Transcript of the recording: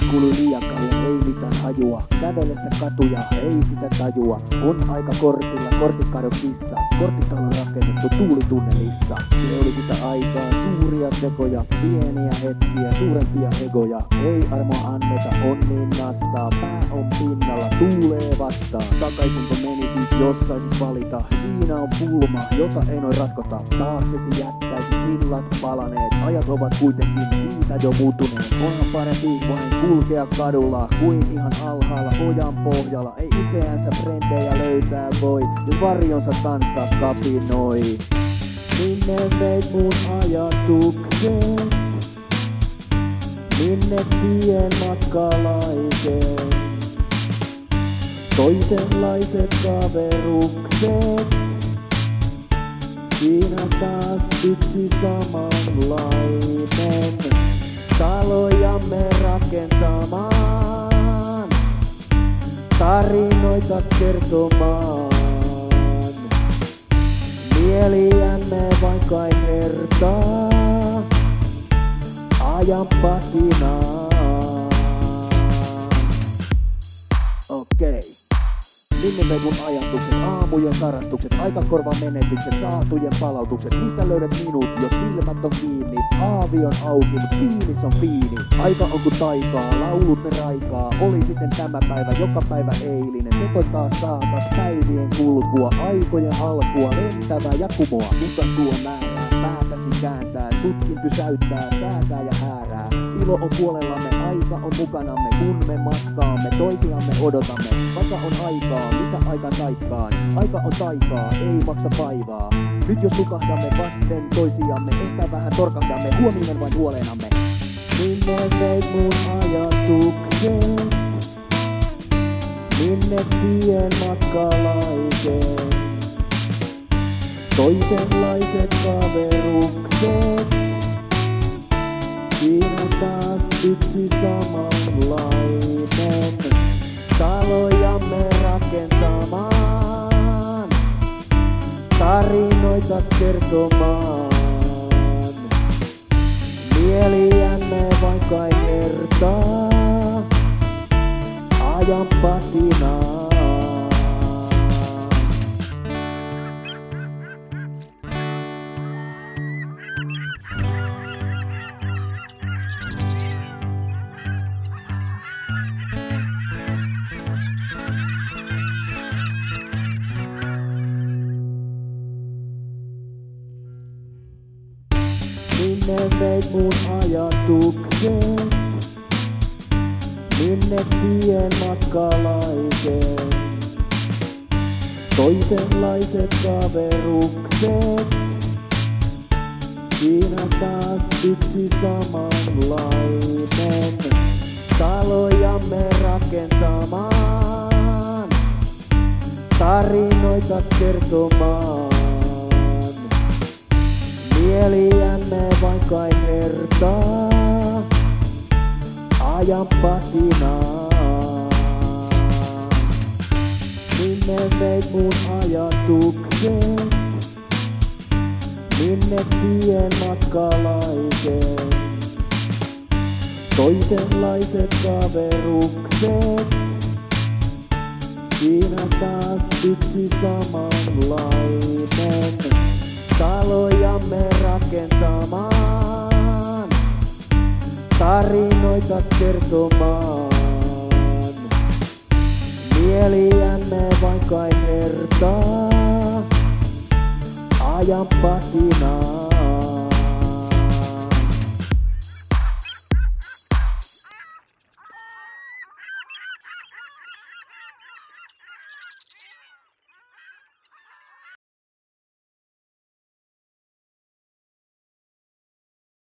kului liian kauan, ei mitään hajua. Kävellessä katuja, ei sitä tajua. On aika kortilla, kortit kadoksissa. Korttitalo rakennettu tuulitunnelissa. Se oli sitä aikaa, suuria tekoja, pieniä hetkiä, suurempia egoja. Ei armoa anneta, on niin nastaa. Pää on pinnalla, tuulee vastaan. Takaisinko menisit, jos saisit valita? Siinä on pulma, jota ei noin ratkota. Taaksesi jättäisit sillat palaneet. Ajat ovat kuitenkin siitä jo muuttuneet. Onhan parempi vain kulkea kadulla kuin ihan alhaalla ojan pohjalla. Ei itseänsä frendejä löytää voi, jos varjonsa kanssa kapinoi. Minne veit mun ajatukset? Minne tien matkalaiset? Toisenlaiset kaverukset. Siinä taas yksi samanlainen. Taloja me rakentamaan, tarinoita kertomaan. Mieliämme vain kai hertaa, ajan patinaan. Okei. Minne veit mun ajatukset, aamujen sarastukset, aikakorvan menetykset, saatujen palautukset. Mistä löydät minut, jos silmät on kiinni? Aavi on auki, mut fiilis on fiini. Aika on ku taikaa, laulut ne raikaa. Oli sitten tämä päivä, joka päivä eilinen. Sekoittaa saatat päivien kulkua, aikojen alkua, lentävää jatkumoa. Mutta sua määrää, päätäsi kääntää, sutkin pysäyttää, säätää ja häärää. Ilo on puolellamme, aika on mukanamme, kun me matkaamme, toisiamme odotamme. Vaikka on aikaa, mitä aika saitkaan? Aika on taikaa, ei maksa vaivaa. Nyt jos sukahdamme vasten toisiamme, ehkä vähän torkahdamme, huominen vain huolenamme. Minne veit mun ajatukset? Minne tien matkalaiset? Toisenlaiset kaverukset. Siinä taas yksi samanlainen. Taloja me rakentamaan, tarinoita kertomaan. Mieliämme vain kai hertaa, ajan patinaan. Minne veit mun ajatukset? Minne tien matkalaiset? Toisenlaiset kaverukset. Siinä taas yksi samanlainen. Taloja me rakentamaan, tarinoita kertomaan. Mieliämme vain kai hertaa, ajan patinaan. Minne veit mun ajatukset? Minne tien matkalaiset? Toisenlaiset kaverukset. Siinä taas yksi samanlainen. Taloja me rakentamaan, tarinoita kertomaan. Mieliämme vain kai hertaa, ajan patinaan.